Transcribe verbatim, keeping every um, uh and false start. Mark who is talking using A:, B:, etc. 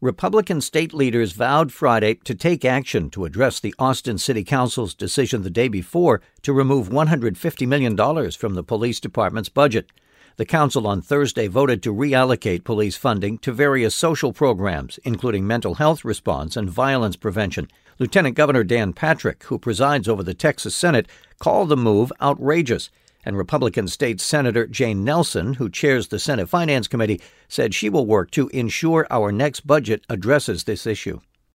A: Republican state leaders vowed Friday to take action to address the Austin City Council's decision the day before to remove one hundred fifty million dollars from the police department's budget. The council on Thursday voted to reallocate police funding to various social programs, including mental health response and violence prevention. Lieutenant Governor Dan Patrick, who presides over the Texas Senate, called the move outrageous. And Republican State Senator Jane Nelson, who chairs the Senate Finance Committee, said she will work to ensure our next budget addresses this issue.